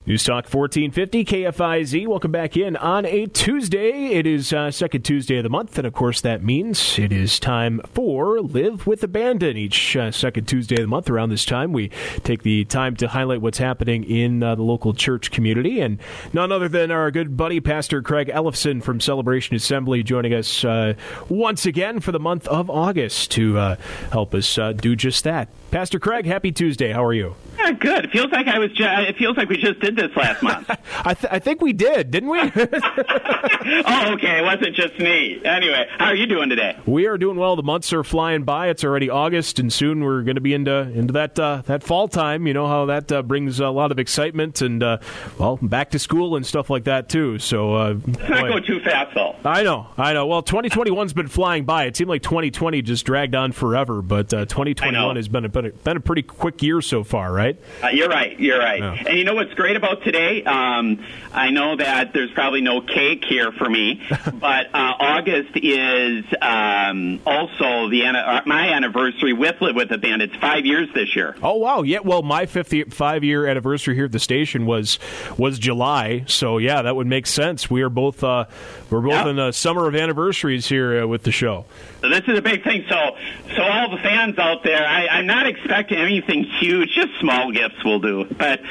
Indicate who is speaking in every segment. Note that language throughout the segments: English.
Speaker 1: News Talk 1450 KFIZ. Welcome back in on a Tuesday. It is second Tuesday of the month, and of course that means it is time for Live with Abandon. Each second Tuesday of the month around this time, we take the time to highlight what's happening in the local church community, and none other than our good buddy Pastor Craig Ellefson from Celebration Assembly joining us once again for the month of August to help us do just that. Pastor Craig, happy Tuesday. How are you?
Speaker 2: Good. It feels like it feels like we just did this last month.
Speaker 1: I think we did, didn't we?
Speaker 2: Oh, okay. It wasn't just me. Anyway, how are you doing today?
Speaker 1: We are doing well. The months are flying by. It's already August, and soon we're going to be into that fall time. You know how that brings a lot of excitement and back to school and stuff like that too. So
Speaker 2: let's not go too fast, though.
Speaker 1: I know. Well, 2021's been flying by. It seemed like 2020 just dragged on forever, but 2021 has been a pretty quick year so far, right?
Speaker 2: You're right.
Speaker 1: Yeah.
Speaker 2: And you know what's great about today? I know that there's probably no cake here for me, but August is also my anniversary with Live with Abandon. It's 5 years this year.
Speaker 1: Oh, wow. Yeah, well, my 5-year anniversary here at the station was July, so yeah, that would make sense. We are both in the summer of anniversaries here with the show.
Speaker 2: So this is a big thing. So all the fans out there, I'm not expecting anything huge, just small gifts will do. But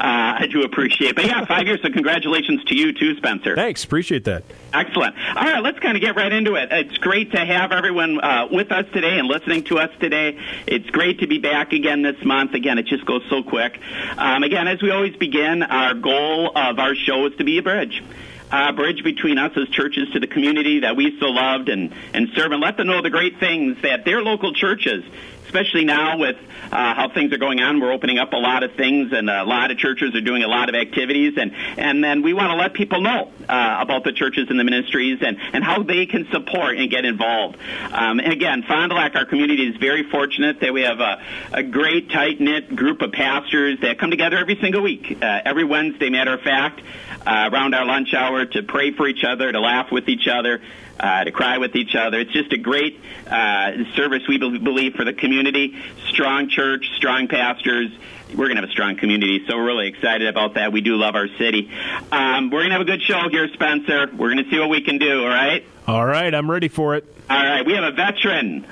Speaker 2: I do appreciate it. But yeah, 5 years, so congratulations to you too, Spencer.
Speaker 1: Thanks, appreciate that.
Speaker 2: Excellent. All right, let's kind of get right into it. It's great to have everyone with us today and listening to us today. It's great to be back again this month. Again, it just goes so quick. Again, as we always begin, our goal of our show is to be a bridge. Bridge between us as churches to the community that we so loved and serve, and let them know the great things that their local churches, especially now with how things are going on. We're opening up a lot of things, and a lot of churches are doing a lot of activities, and then we want to let people know about the churches and the ministries and how they can support and get involved. And again, Fond du Lac, our community is very fortunate that we have a great, tight-knit group of pastors that come together every single week, every Wednesday, matter of fact, around our lunch hour to pray for each other, to laugh with each other, to cry with each other. It's just a great service, we believe, for the community. Strong church, strong pastors. We're going to have a strong community, so we're really excited about that. We do love our city. We're going to have a good show here, Spencer. We're going to see what we can do, all right?
Speaker 1: All right, I'm ready for it.
Speaker 2: All right, we have a veteran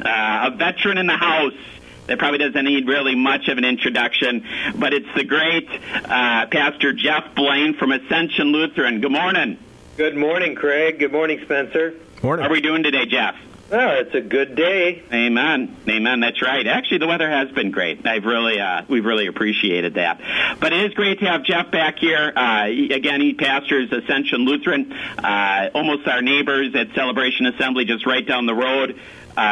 Speaker 2: in the house that probably doesn't need really much of an introduction, but it's the great Pastor Jeff Blaine from Ascension Lutheran. Good morning.
Speaker 3: Good morning, Craig. Good morning, Spencer.
Speaker 1: Morning.
Speaker 2: How are we doing today, Jeff?
Speaker 3: Oh, it's a good day.
Speaker 2: Amen. That's right. Actually, the weather has been great. We've really appreciated that. But it is great to have Jeff back here. Again, he pastors Ascension Lutheran, almost our neighbors at Celebration Assembly, just right down the road.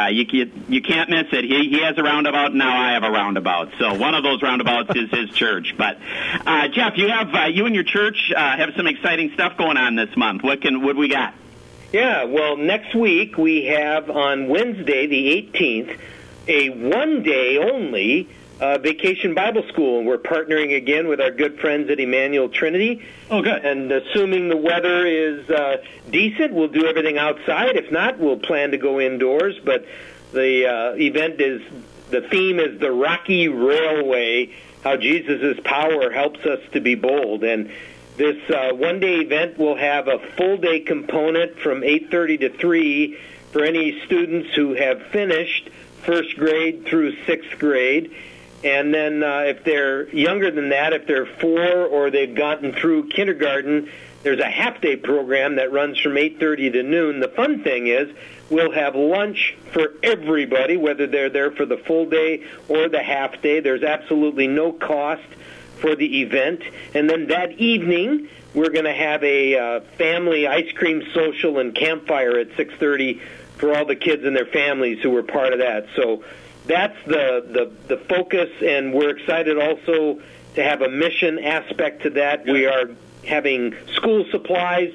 Speaker 2: You can't miss it. He has a roundabout, now I have a roundabout. So one of those roundabouts is his church. But Jeff, you and your church have some exciting stuff going on this month. What we got?
Speaker 3: Yeah, well, next week we have on Wednesday, the 18th, a one-day only Vacation Bible School. And we're partnering again with our good friends at Emmanuel Trinity.
Speaker 2: Oh, good.
Speaker 3: And assuming the weather is decent, we'll do everything outside. If not, we'll plan to go indoors. But the the theme is the Rocky Railway, how Jesus' power helps us to be bold. And this one-day event will have a full-day component from 8:30 to 3 for any students who have finished first grade through sixth grade. And then if they're younger than that, if they're 4 or they've gotten through kindergarten, there's a half-day program that runs from 8:30 to noon. The fun thing is we'll have lunch for everybody, whether they're there for the full day or the half day. There's absolutely no cost for the event. And then that evening, we're going to have a family ice cream social and campfire at 6:30 for all the kids and their families who were part of that. So that's the focus, and we're excited also to have a mission aspect to that. We are having school supplies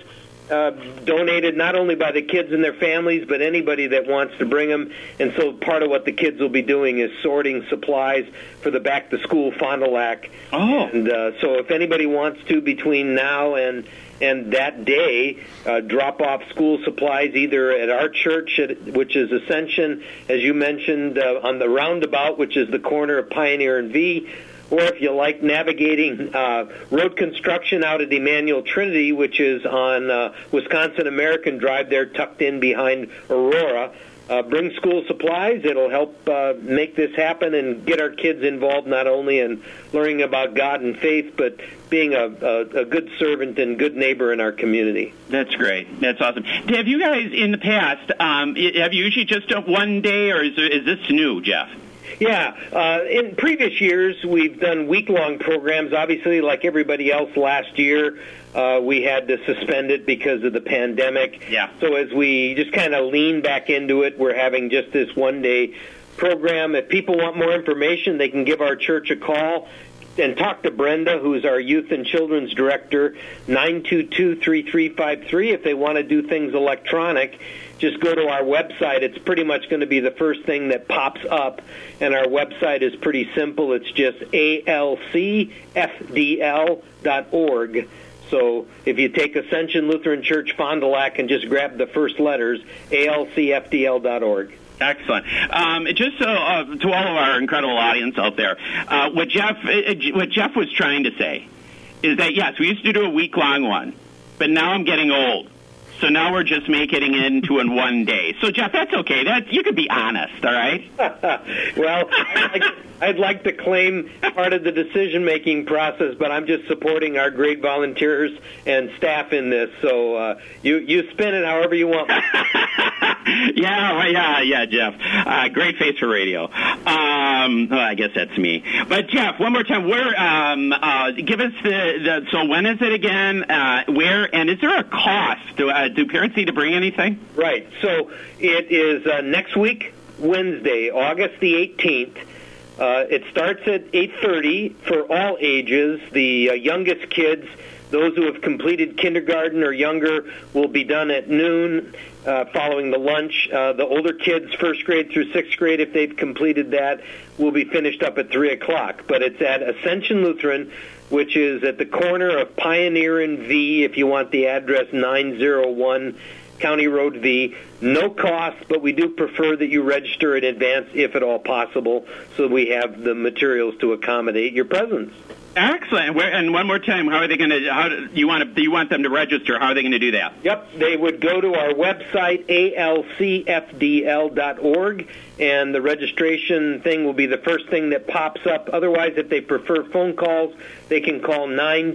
Speaker 3: donated not only by the kids and their families, but anybody that wants to bring them. And so part of what the kids will be doing is sorting supplies for the back-to-school Fond du Lac.
Speaker 2: Oh.
Speaker 3: And so if anybody wants to, between now and that day, drop off school supplies either at our church, which is Ascension, as you mentioned, on the roundabout, which is the corner of Pioneer and V, or if you like navigating road construction out at Emmanuel Trinity, which is on Wisconsin American Drive there, tucked in behind Aurora. Bring school supplies. It'll help make this happen and get our kids involved not only in learning about God and faith, but being a good servant and good neighbor in our community.
Speaker 2: That's great. That's awesome. Have you guys in the past, have you usually just done one day, or is this new, Jeff?
Speaker 3: Yeah. In previous years, we've done week-long programs. Obviously, like everybody else last year, we had to suspend it because of the pandemic.
Speaker 2: Yeah.
Speaker 3: So as we just kind of lean back into it, we're having just this one-day program. If people want more information, they can give our church a call and talk to Brenda, who's our Youth and Children's Director, 922-3353. If they want to do things electronic, just go to our website. It's pretty much going to be the first thing that pops up, and our website is pretty simple. It's just alcfdl.org. So if you take Ascension Lutheran Church Fond du Lac and just grab the first letters, alcfdl.org.
Speaker 2: Excellent. Just to all of our incredible audience out there, what Jeff was trying to say is that, yes, we used to do a week-long one, but now I'm getting old. So now we're just making it into in one day. So, Jeff, that's okay. You could be honest, all right?
Speaker 3: Well, I'd like to claim part of the decision-making process, but I'm just supporting our great volunteers and staff in this. So you spin it however you want.
Speaker 2: Yeah, Jeff. Great face for radio. I guess that's me. But, Jeff, one more time. Give us so when is it again? Where? And is there a cost? Do parents need to bring anything?
Speaker 3: Right. So it is next week, Wednesday, August the 18th. It starts at 8:30 for all ages. The youngest kids, those who have completed kindergarten or younger, will be done at noon following the lunch. The older kids, first grade through sixth grade, if they've completed that, will be finished up at 3 o'clock. But it's at Ascension Lutheran, which is at the corner of Pioneer and V, if you want the address, 901 County Road V. No cost, but we do prefer that you register in advance, if at all possible, so we have the materials to accommodate your presence.
Speaker 2: Excellent. And one more time, how are they going to? Do you want them to register? How are they going to do that?
Speaker 3: Yep, they would go to our website, alcfdl.org, and the registration thing will be the first thing that pops up. Otherwise, if they prefer phone calls, they can call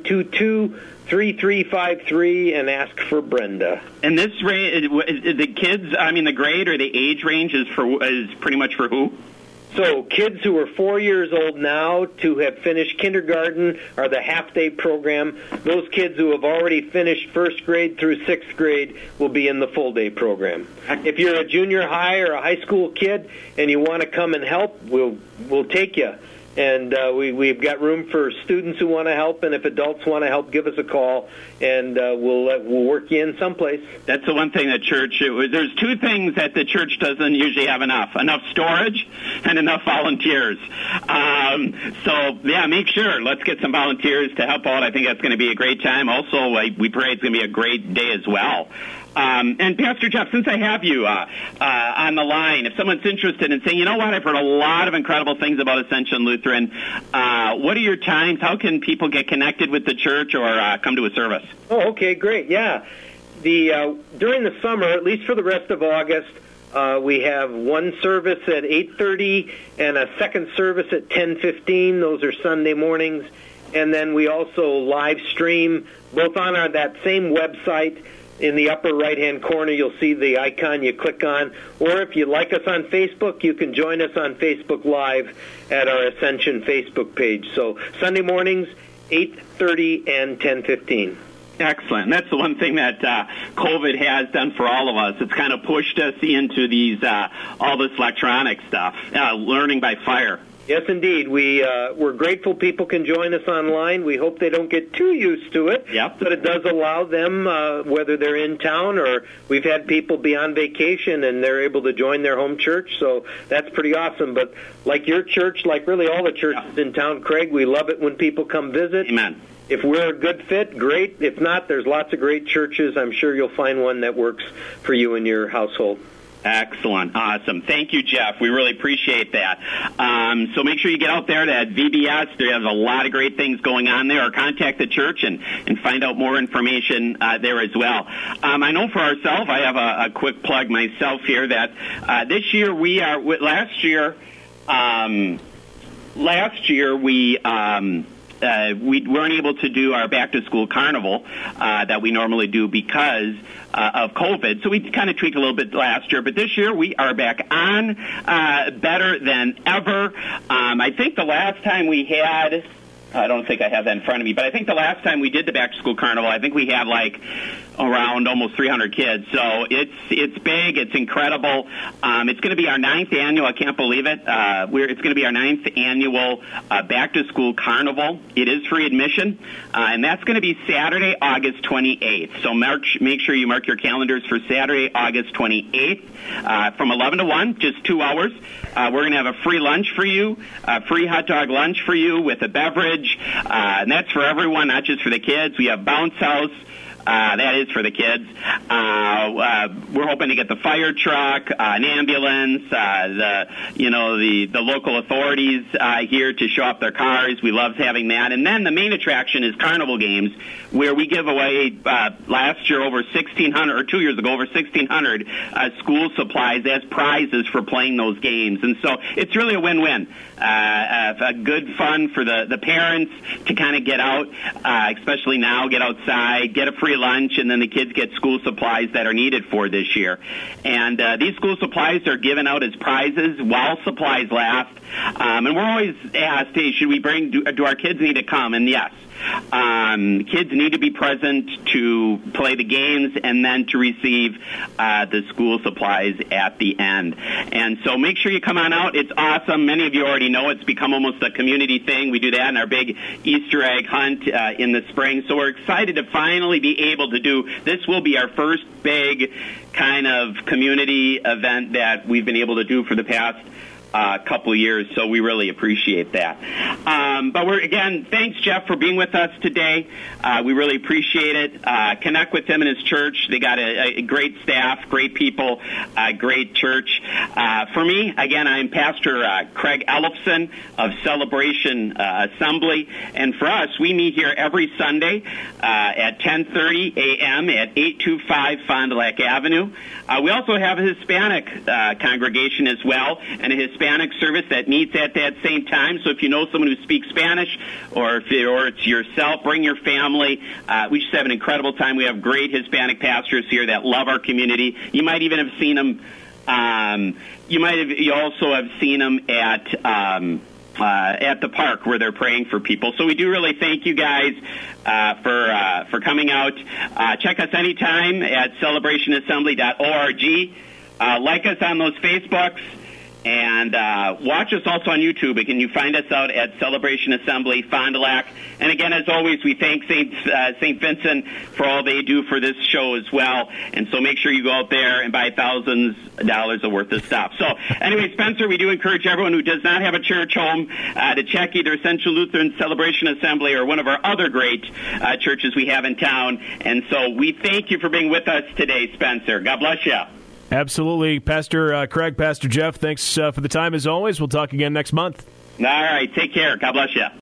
Speaker 3: 922-3353 and ask for Brenda.
Speaker 2: And this range, the kids, the grade or the age range is pretty much for who?
Speaker 3: So kids who are 4 years old now to have finished kindergarten or the half-day program, those kids who have already finished first grade through sixth grade will be in the full-day program. If you're a junior high or a high school kid and you want to come and help, we'll take you. And we've got room for students who want to help, and if adults want to help, give us a call, and we'll work you in someplace.
Speaker 2: That's the one thing that church, there's two things that the church doesn't usually have enough storage and enough volunteers. Make sure. Let's get some volunteers to help out. I think that's going to be a great time. Also, we pray it's going to be a great day as well. And Pastor Jeff, since I have you on the line, if someone's interested in saying, you know what, I've heard a lot of incredible things about Ascension Lutheran, what are your times? How can people get connected with the church or come to a service?
Speaker 3: Oh, okay, great, yeah. During the summer, at least for the rest of August, we have one service at 8:30 and a second service at 10:15. Those are Sunday mornings. And then we also live stream both on that same website. In the upper right-hand corner, you'll see the icon you click on. Or if you like us on Facebook, you can join us on Facebook Live at our Ascension Facebook page. So Sunday mornings, 8:30 and 10:15.
Speaker 2: Excellent. That's the one thing that COVID has done for all of us. It's kind of pushed us into these all this electronic stuff, learning by fire.
Speaker 3: Yes, indeed. We're grateful people can join us online. We hope they don't get too used to it.
Speaker 2: Yep.
Speaker 3: But it does allow them, whether they're in town or we've had people be on vacation and they're able to join their home church. So that's pretty awesome. But like your church, like really all the churches in town, Craig, we love it when people come visit.
Speaker 2: Amen.
Speaker 3: If we're a good fit, great. If not, there's lots of great churches. I'm sure you'll find one that works for you and your household.
Speaker 2: Excellent. Awesome. Thank you, Jeff. We really appreciate that. So make sure you get out there to VBS. There's a lot of great things going on there. Or contact the church and find out more information there as well. I know for ourselves, I have a quick plug myself here that this year we are, last year we weren't able to do our back-to-school carnival that we normally do because of COVID. So we kind of tweaked a little bit last year. But this year we are back on better than ever. I think the last time we had... I don't think I have that in front of me, but I think the last time we did the back-to-school carnival, I think we had like around almost 300 kids. So it's big, it's incredible. It's going to be our 9th annual. I can't believe it. It's going to be our 9th annual back-to-school carnival. It is free admission, and that's going to be Saturday, August 28th. So make sure you mark your calendars for Saturday, August 28th, from 11 to 1, just 2 hours. We're going to have a free lunch for you, a free hot dog lunch for you with a beverage. And that's for everyone, not just for the kids. We have bounce house. That is for the kids. We're hoping to get the fire truck, an ambulance, the local authorities here to show off their cars. We love having that. And then the main attraction is Carnival Games, where we give away last year over 1,600, or 2 years ago, over 1,600 school supplies as prizes for playing those games. And so it's really a win-win. A good fun for the parents to kind of get out, especially now, get outside, get a free lunch, and then the kids get school supplies that are needed for this year. And these school supplies are given out as prizes while supplies last. And we're always asked, hey, should we do our kids need to come? And yes. Kids need to be present to play the games and then to receive the school supplies at the end. And so make sure you come on out. It's awesome. Many of you already know it's become almost a community thing. We do that in our big Easter egg hunt in the spring. So we're excited to finally be able to do this. Will be our first big kind of community event that we've been able to do for the past couple years, so we really appreciate that. But thanks, Jeff, for being with us today. We really appreciate it. Connect with him and his church. They got a great staff, great people, great church. For me, again, I'm Pastor Craig Ellefson of Celebration Assembly, and for us, we meet here every Sunday at 10:30 a.m. at 825 Fond du Lac Avenue. We also have a Hispanic congregation as well, and a Hispanic service that meets at that same time. So if you know someone who speaks Spanish, or it's yourself, bring your family. We just have an incredible time. We have great Hispanic pastors here that love our community. You might even have seen them. You also have seen them at the park where they're praying for people. So we do really thank you guys for coming out. Check us anytime at celebrationassembly.org. Like us on those Facebooks. And watch us also on YouTube. Can you find us out at Celebration Assembly, Fond du Lac? And again, as always, we thank St. Vincent for all they do for this show as well. And so make sure you go out there and buy thousands of dollars worth of stuff. So anyway, Spencer, we do encourage everyone who does not have a church home to check either Central Lutheran Celebration Assembly or one of our other great churches we have in town. And so we thank you for being with us today, Spencer. God bless you.
Speaker 1: Absolutely. Pastor Craig, Pastor Jeff, thanks for the time as always. We'll talk again next month.
Speaker 2: All right. Take care. God bless you.